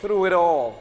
through it all.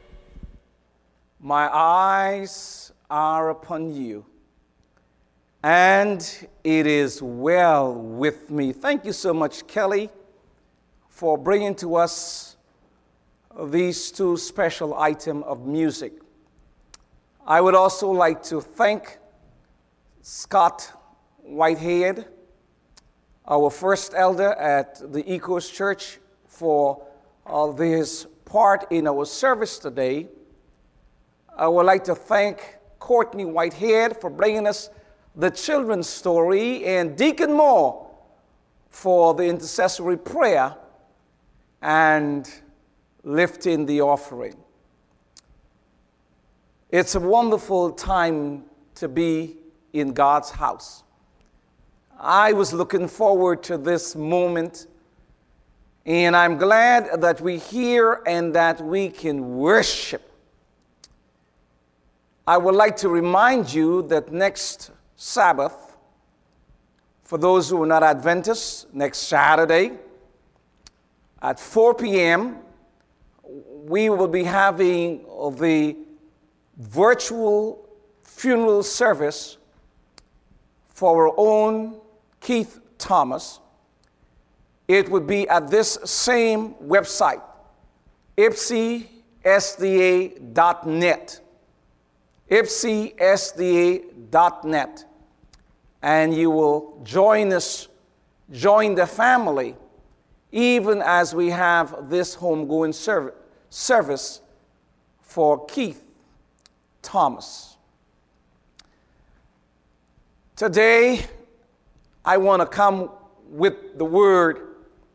My eyes are upon you, and it is well with me. Thank you so much, Kelly, for bringing to us these two special items of music. I would also like to thank Scott Whitehead, our first elder at the Ecos Church, for his part in our service today. I would like to thank Courtney Whitehead for bringing us the children's story, and Deacon Moore for the intercessory prayer and lifting the offering. It's a wonderful time to be in God's house. I was looking forward to this moment, and I'm glad that we're here and that we can worship. I would like to remind you that next Sabbath, for those who are not Adventists, next Saturday at 4 p.m., we will be having the virtual funeral service for our own Keith Thomas. It would be at this same website, ipsysda.net, ipsysda.net, and you will join the family, even as we have this homegoing service for Keith Thomas. Today, I want to come with the word,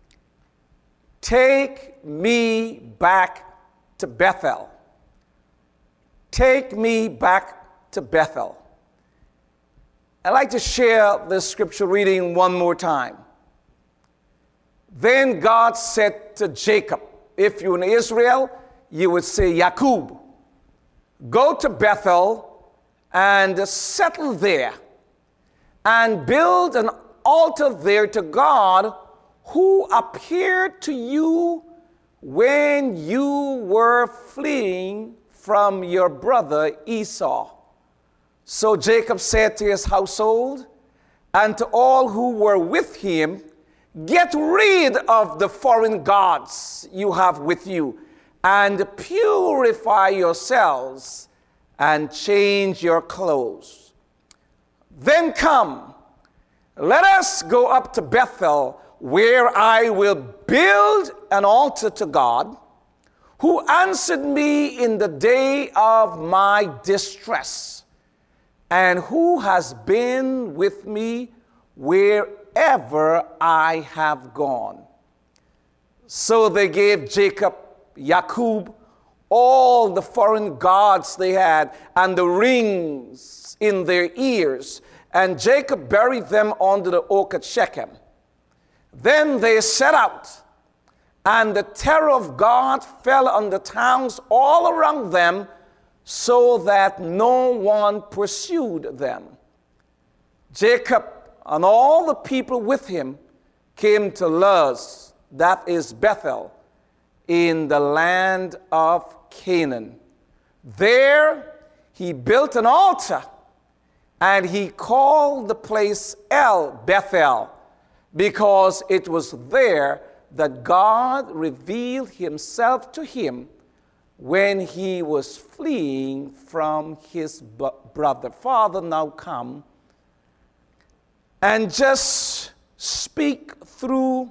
take me back to Bethel. Take me back to Bethel. I'd like to share this scripture reading one more time. Then God said to Jacob, if you're in Israel, you would say Yakub, go to Bethel and settle there and build an altar there to God who appeared to you when you were fleeing from your brother Esau. So Jacob said to his household and to all who were with him, get rid of the foreign gods you have with you, and purify yourselves and change your clothes. Then come, let us go up to Bethel, where I will build an altar to God, who answered me in the day of my distress, and who has been with me wherever I have gone. So they gave Jacob, Yakub, all the foreign gods they had and the rings in their ears, and Jacob buried them under the oak at Shechem. Then they set out, and the terror of God fell on the towns all around them, so that no one pursued them. Jacob and all the people with him came to Luz, that is Bethel, in the land of Canaan. There he built an altar, and he called the place El Bethel, because it was there that God revealed himself to him when he was fleeing from his brother. Father, now come and just speak through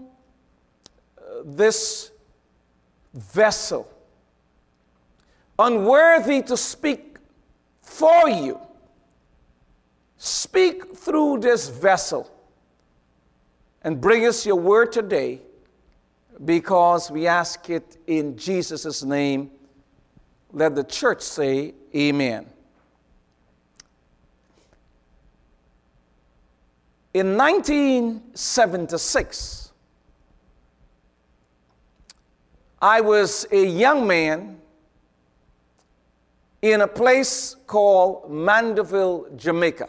this vessel, unworthy to speak for you. Speak through this vessel and bring us your word today, because we ask it in Jesus' name. Let the church say amen. In 1976, I was a young man in a place called Mandeville, Jamaica.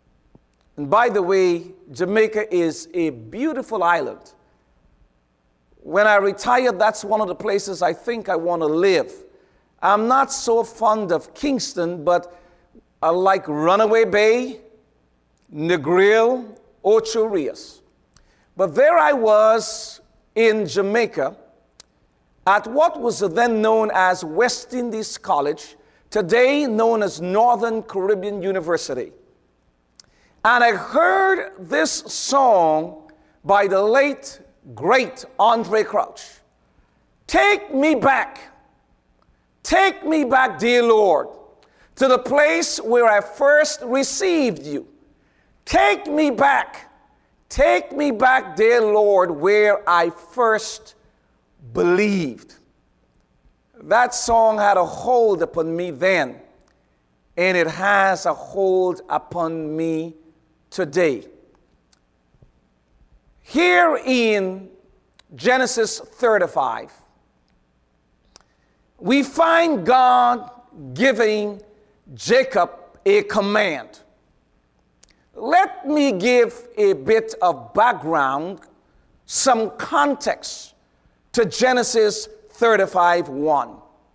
And by the way, Jamaica is a beautiful island When I retire, that's one of the places I think I want to live. I'm not so fond of Kingston, but I like Runaway Bay, Negril, Ocho Rios. But there I was in Jamaica at what was then known as West Indies College, today known as Northern Caribbean University. And I heard this song by the late, great Andre Crouch. Take me back, dear Lord, to the place where I first received you. Take me back, dear Lord, where I first believed. That song had a hold upon me then, and it has a hold upon me today. Here in Genesis 35, we find God giving Jacob a command. Let me give a bit of background, some context to Genesis 35:1.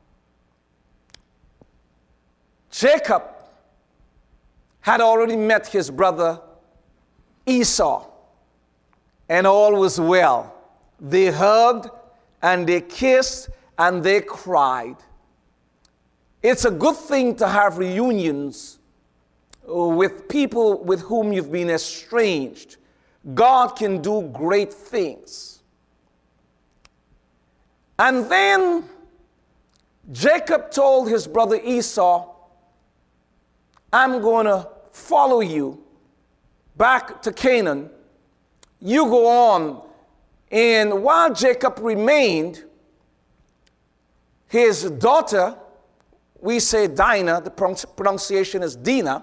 Jacob had already met his brother Esau, and all was well. They hugged and they kissed and they cried. It's a good thing to have reunions with people with whom you've been estranged. God can do great things. And then Jacob told his brother Esau, I'm going to follow you back to Canaan. You go on. And while Jacob remained, his daughter, we say Dinah, the pronunciation is Dinah,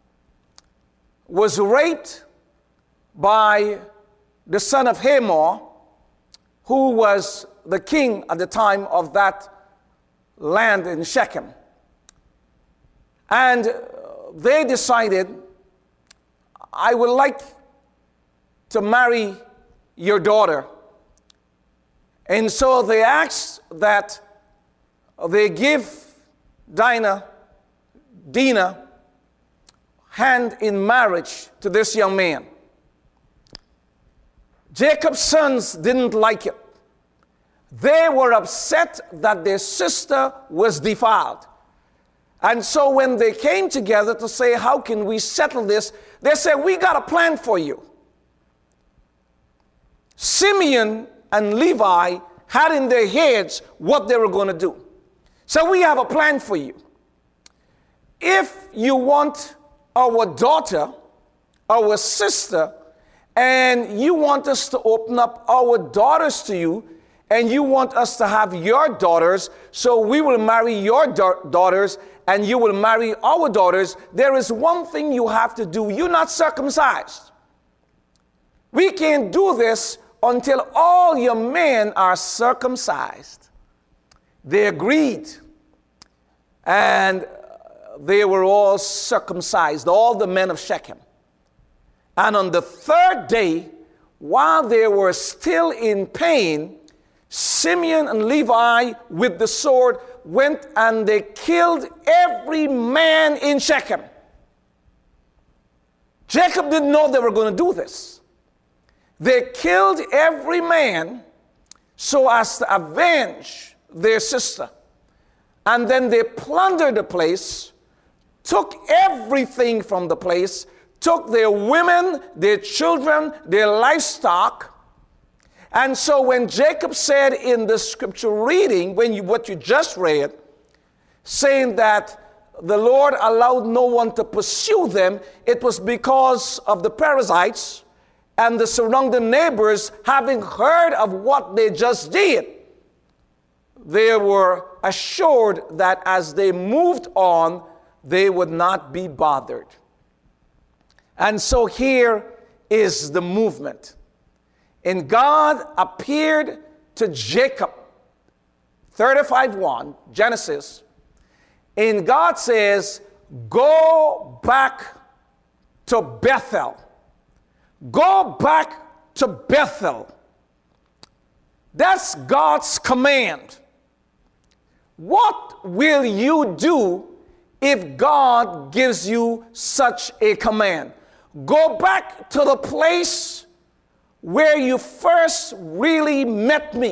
was raped by the son of Hamor, who was the king at the time of that land in Shechem. And they decided, I would like to marry your daughter. And so they asked that they give Dinah hand in marriage to this young man. Jacob's sons didn't like it. They were upset that their sister was defiled. And so when they came together to say, how can we settle this? They said, we got a plan for you. Simeon and Levi had in their heads what they were going to do. So we have a plan for you. If you want our daughter, our sister, and you want us to open up our daughters to you, and you want us to have your daughters, so we will marry your daughters, and you will marry our daughters, there is one thing you have to do. You're not circumcised. We can't do this until all your men are circumcised. They agreed, and they were all circumcised, all the men of Shechem. And on the third day, while they were still in pain, Simeon and Levi with the sword went and they killed every man in Shechem. Jacob didn't know they were going to do this. They killed every man so as to avenge their sister. And then they plundered the place, took everything from the place, took their women, their children, their livestock. And so when Jacob said in the scripture reading, what you just read, saying that the Lord allowed no one to pursue them, it was because of the Perizzites and the surrounding neighbors having heard of what they just did. They were assured that as they moved on, they would not be bothered. And so here is the movement. And God appeared to Jacob, 35:1, Genesis, and God says, go back to Bethel. Go back to Bethel. That's God's command. What will you do if God gives you such a command? Go back to the place where you first really met me.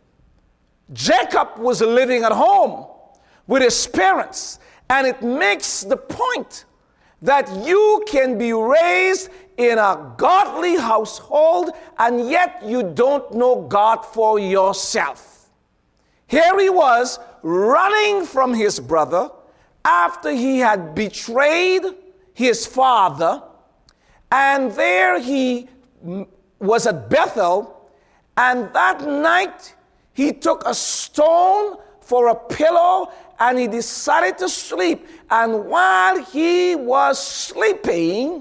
Jacob was living at home with his parents, and it makes the point that you can be raised in a godly household and yet you don't know God for yourself. Here he was running from his brother after he had betrayed his father, and there he was at Bethel, and that night he took a stone for a pillow and he decided to sleep. And while he was sleeping,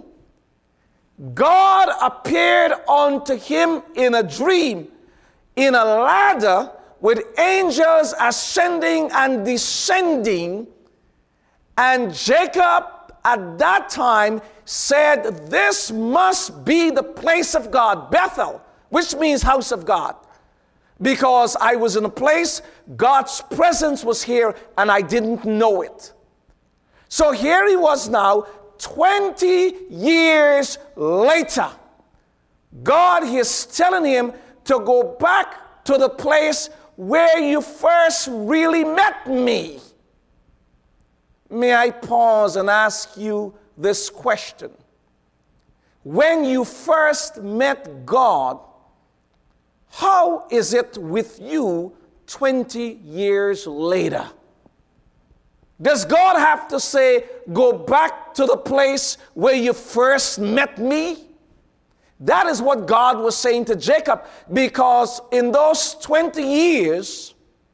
God appeared unto him in a dream in a ladder with angels ascending and descending. And Jacob at that time said, this must be the place of God, Bethel, which means house of God. Because I was in a place, God's presence was here, and I didn't know it. So here he was now, 20 years later. God is telling him to go back to the place where you first really met me. May I pause and ask you this question? When you first met God, how is it with you 20 years later? Does God have to say, go back to the place where you first met me? That is what God was saying to Jacob, because in those 20 years,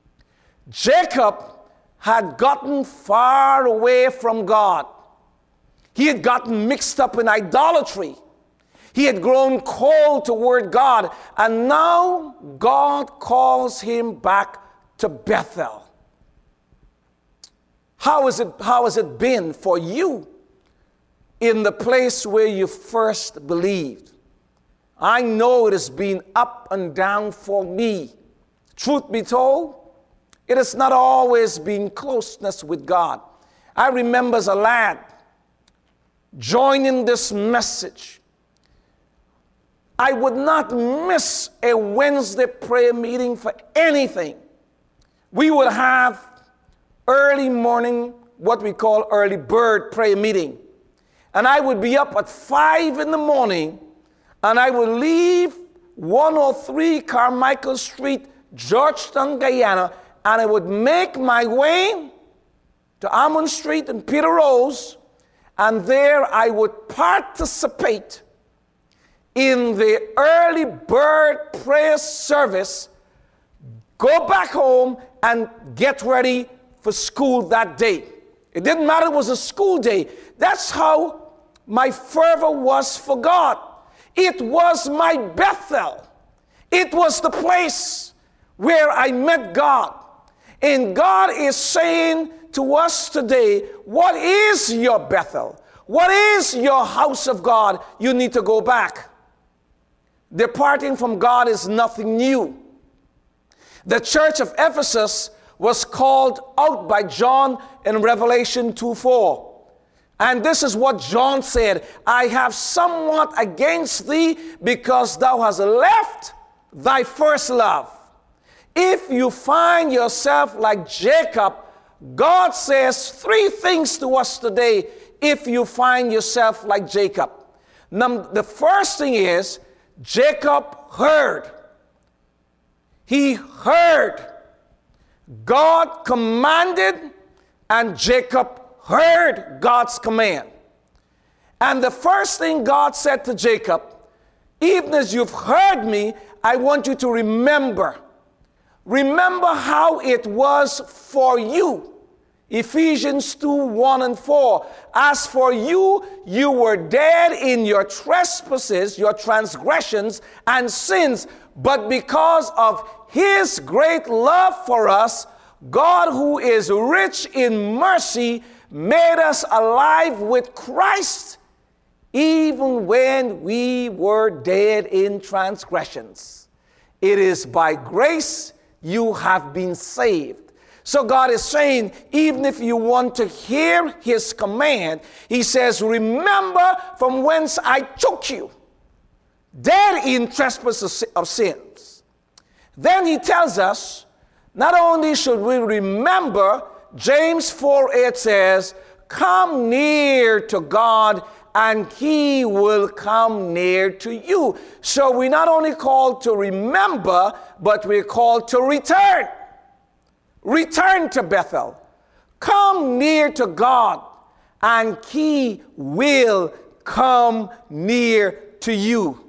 Jacob had gotten far away from God. He had gotten mixed up in idolatry. He had grown cold toward God, and now God calls him back to Bethel. How has it been for you in the place where you first believed? I know it has been up and down for me. Truth be told, it has not always been closeness with God. I remember as a lad joining this message. I would not miss a Wednesday prayer meeting for anything. We would have early morning, what we call early bird prayer meeting. And I would be up at 5 in the morning, and I would leave 103 Carmichael Street, Georgetown, Guyana, and I would make my way to Almond Street and Peter Rose, and there I would participate in the early bird prayer service, go back home and get ready for school that day. It didn't matter, it was a school day. That's how my fervor was for God. It was my Bethel. It was the place where I met God. And God is saying to us today, what is your Bethel? What is your house of God? You need to go back. Departing from God is nothing new. The church of Ephesus was called out by John in Revelation 2:4. And this is what John said, I have somewhat against thee because thou hast left thy first love. If you find yourself like Jacob, God says 3 things to us today if you find yourself like Jacob. The first thing is, Jacob heard. He heard. God commanded, and Jacob heard God's command. And the first thing God said to Jacob, even as you've heard me, I want you to remember. Remember how it was for you. Ephesians 2:1-4. As for you, you were dead in your trespasses, your transgressions and sins, but because of his great love for us, God, who is rich in mercy, made us alive with Christ, even when we were dead in transgressions. It is by grace you have been saved. So God is saying, even if you want to hear his command, he says, remember from whence I took you, dead in trespasses of sins. Then he tells us, not only should we remember, James 4:8 says, come near to God and he will come near to you. So we're not only called to remember, but we're called to return. Return to Bethel. Come near to God and he will come near to you.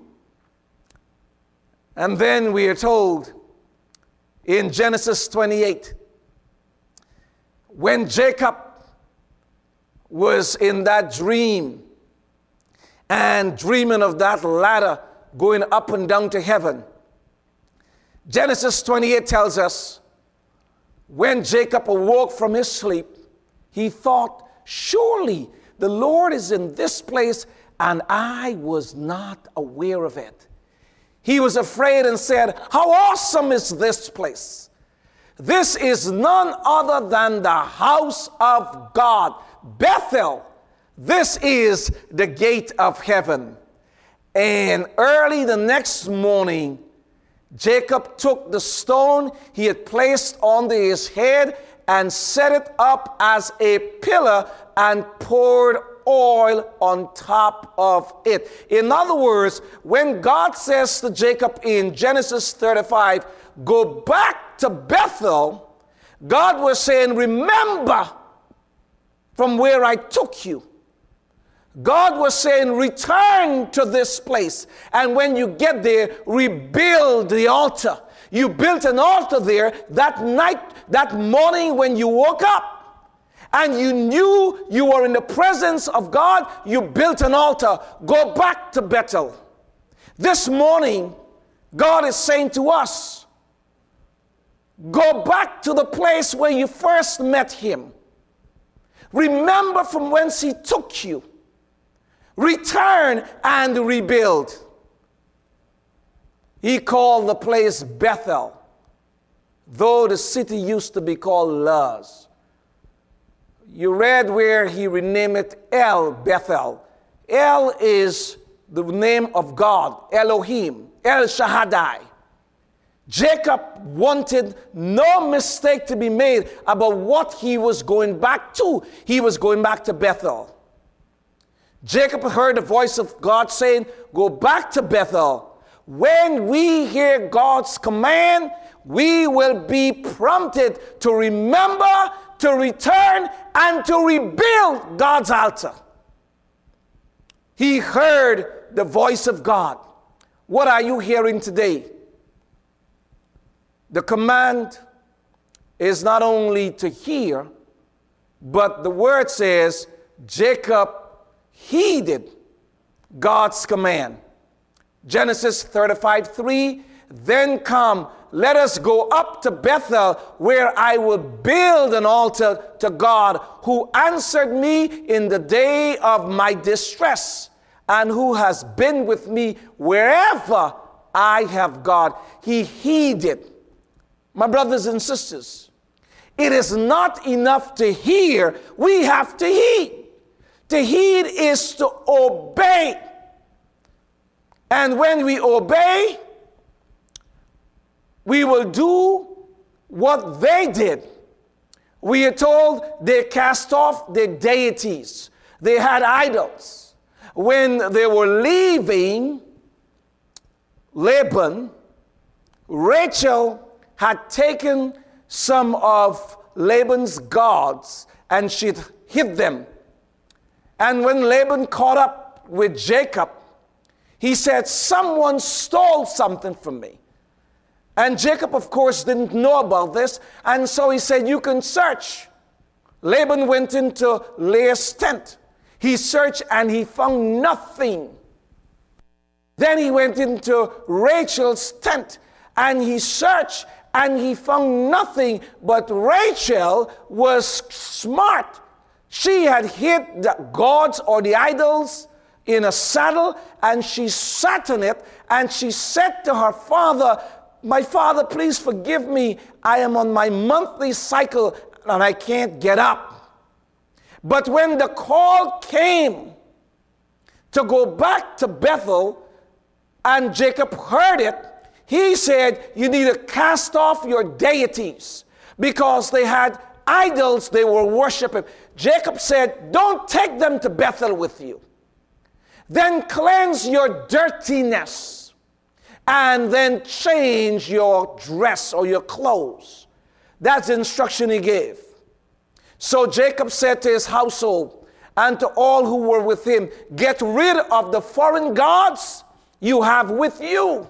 And then we are told in Genesis 28, when Jacob was in that dream and dreaming of that ladder going up and down to heaven, Genesis 28 tells us, when Jacob awoke from his sleep, he thought, surely the Lord is in this place and I was not aware of it. He was afraid and said, how awesome is this place? This is none other than the house of God, Bethel. This is the gate of heaven. And early the next morning, Jacob took the stone he had placed on his head and set it up as a pillar and poured oil on top of it. In other words, when God says to Jacob in Genesis 35, go back to Bethel, God was saying, remember from where I took you. God was saying, return to this place. And when you get there, rebuild the altar. You built an altar there that night, that morning when you woke up. And you knew you were in the presence of God. You built an altar. Go back to Bethel. This morning, God is saying to us, go back to the place where you first met him. Remember from whence he took you. Return and rebuild. He called the place Bethel, though the city used to be called Luz. You read where he renamed it El Bethel. El is the name of God, Elohim, El Shaddai. Jacob wanted no mistake to be made about what he was going back to. He was going back to Bethel. Jacob heard the voice of God saying, go back to Bethel. When we hear God's command, we will be prompted to remember, to return, and to rebuild God's altar. He heard the voice of God. What are you hearing today? The command is not only to hear, but the word says Jacob heeded God's command. Genesis 35:3, then come, let us go up to Bethel, where I will build an altar to God, who answered me in the day of my distress, and who has been with me wherever I have gone. He heeded. My brothers and sisters, it is not enough to hear. We have to heed. To heed is to obey. And when we obey, we will do what they did. We are told they cast off their deities. They had idols. When they were leaving Laban, Rachel had taken some of Laban's gods and she'd hid them. And when Laban caught up with Jacob, he said, someone stole something from me. And Jacob, of course, didn't know about this. And so he said, you can search. Laban went into Leah's tent. He searched and he found nothing. Then he went into Rachel's tent and he searched and he found nothing. But Rachel was smart. She had hid the gods or the idols in a saddle, and she sat on it, and she said to her father, my father, please forgive me. I am on my monthly cycle and I can't get up. But when the call came to go back to Bethel and Jacob heard it, he said, you need to cast off your deities, because they had idols they were worshiping. Jacob said, don't take them to Bethel with you. Then cleanse your dirtiness and then change your dress or your clothes. That's the instruction he gave. So Jacob said to his household and to all who were with him, get rid of the foreign gods you have with you,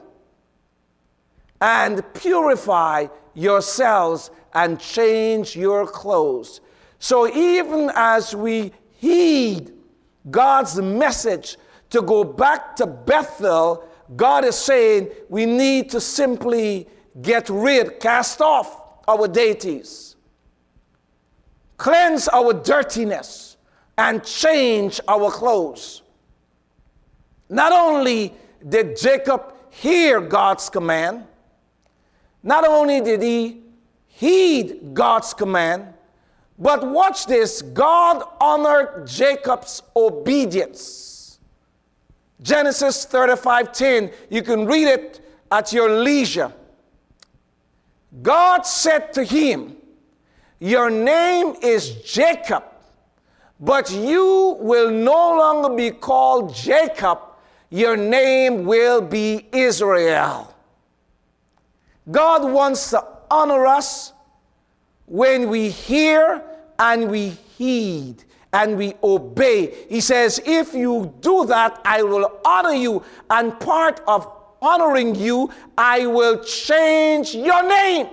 and purify yourselves and change your clothes. So even as we heed God's message to go back to Bethel, God is saying we need to simply cast off our deities, cleanse our dirtiness, and change our clothes. Not only did Jacob hear God's command, not only did he heed God's command, but watch this, God honored Jacob's obedience. Genesis 35:10, you can read it at your leisure. God said to him, your name is Jacob, but you will no longer be called Jacob, your name will be Israel. God wants to honor us when we hear and we heed and we obey. He says, if you do that, I will honor you. And part of honoring you, I will change your name.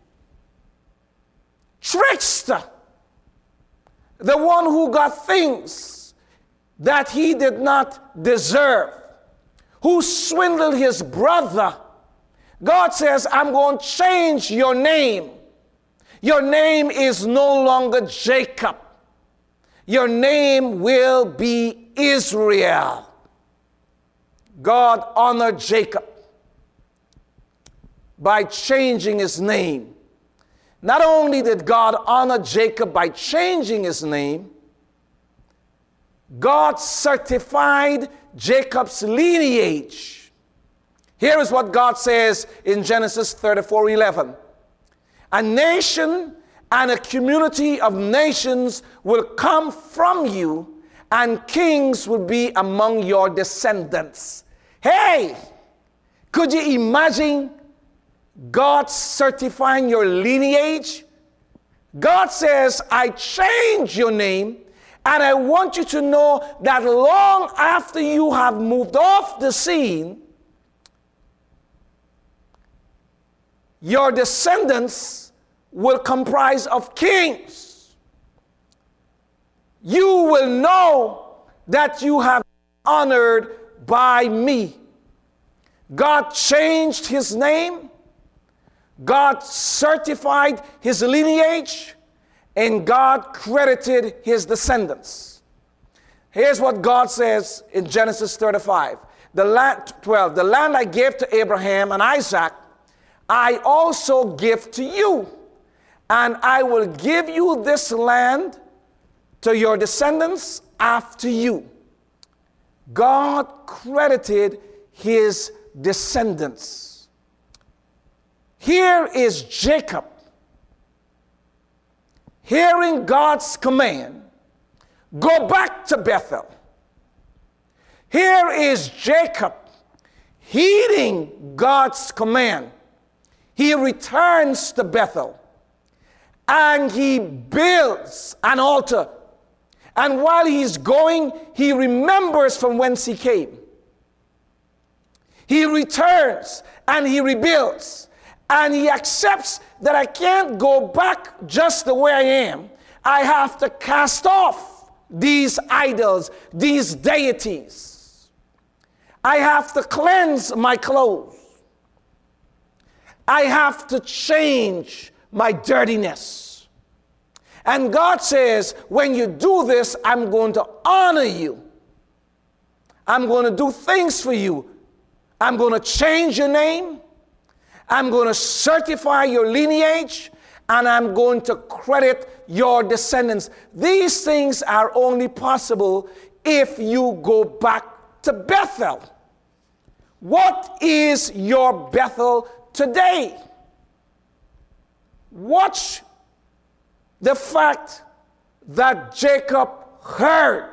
Trickster, the one who got things that he did not deserve, who swindled his brother. God says, I'm going to change your name. Your name is no longer Jacob. Your name will be Israel. God honored Jacob by changing his name. Not only did God honor Jacob by changing his name, God certified Jacob's lineage. Here is what God says in Genesis 34:11. A nation and a community of nations will come from you, and kings will be among your descendants. Hey, could you imagine God certifying your lineage? God says, I change your name, and I want you to know that long after you have moved off the scene, your descendants will comprise of kings. You will know that you have been honored by me. God changed his name. God certified his lineage, and God credited his descendants. Here's what God says in Genesis 35. The land I gave to Abraham and Isaac, I also give to you, and I will give you this land to your descendants after you. God credited his descendants. Here is Jacob, hearing God's command, go back to Bethel. Here is Jacob, heeding God's command. He returns to Bethel and he builds an altar. And while he's going, he remembers from whence he came. He returns and he rebuilds. And he accepts that I can't go back just the way I am. I have to cast off these idols, these deities. I have to cleanse my clothes. I have to change my dirtiness. And God says, when you do this, I'm going to honor you. I'm going to do things for you. I'm going to change your name. I'm going to certify your lineage, and I'm going to credit your descendants. These things are only possible if you go back to Bethel. What is your Bethel today? Watch the fact that Jacob heard.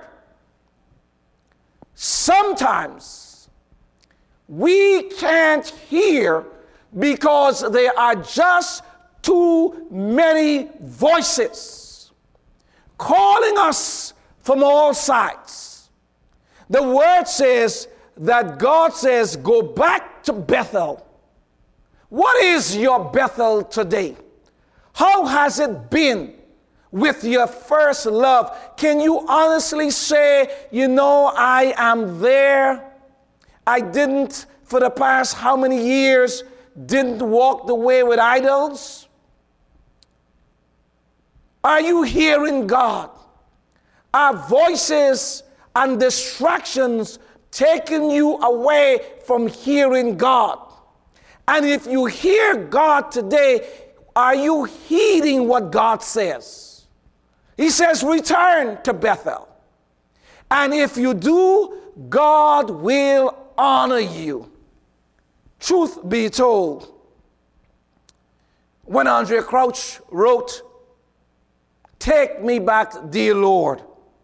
Sometimes we can't hear because there are just too many voices calling us from all sides. The word says that God says, go back to Bethel. What is your Bethel today? How has it been with your first love? Can you honestly say, I am there? I didn't, for the past how many years, didn't walk the way with idols? Are you hearing God? Are voices and distractions taking you away from hearing God? And if you hear God today, are you heeding what God says? He says, return to Bethel. And if you do, God will honor you. Truth be told, when Andraé Crouch wrote, "Take me back, dear Lord.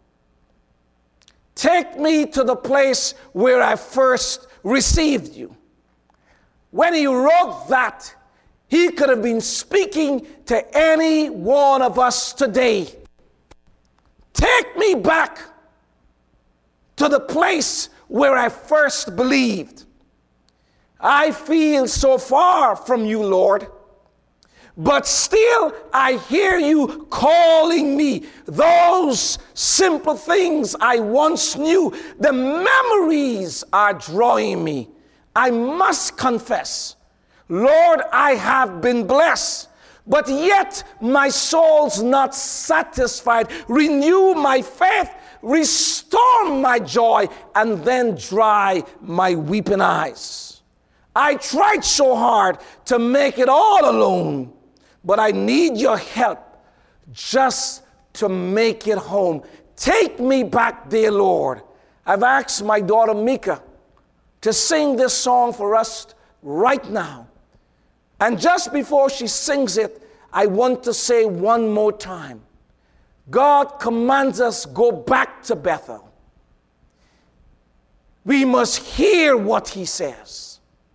Take me to the place where I first received you." When he wrote that, he could have been speaking to any one of us today. Take me back to the place where I first believed. I feel so far from you, Lord, but still I hear you calling me. Those simple things I once knew, the memories are drawing me. I must confess, Lord, I have been blessed, but yet my soul's not satisfied. Renew my faith, restore my joy, and then dry my weeping eyes. I tried so hard to make it all alone, but I need your help just to make it home. Take me back, dear Lord. I've asked my daughter Mika to sing this song for us right now. And just before she sings it, I want to say one more time, God commands us, go back to Bethel. We must hear what he says.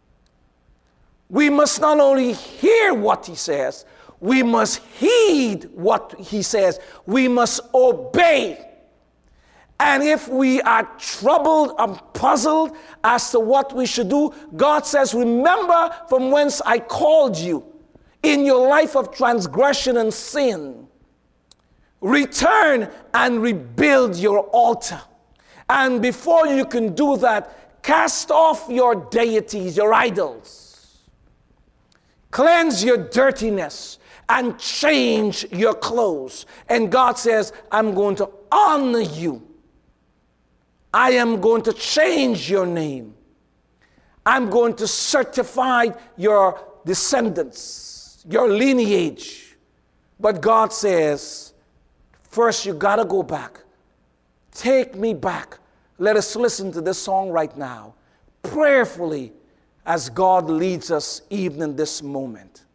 We must not only hear what he says, we must heed what he says. We must obey. And if we are troubled and puzzled as to what we should do, God says, remember from whence I called you in your life of transgression and sin. Return and rebuild your altar. And before you can do that, cast off your deities, your idols. Cleanse your dirtiness and change your clothes. And God says, I'm going to honor you. I am going to change your name. I'm going to certify your descendants, your lineage. But God says, first you got to go back. Take me back. Let us listen to this song right now, prayerfully, as God leads us even in this moment.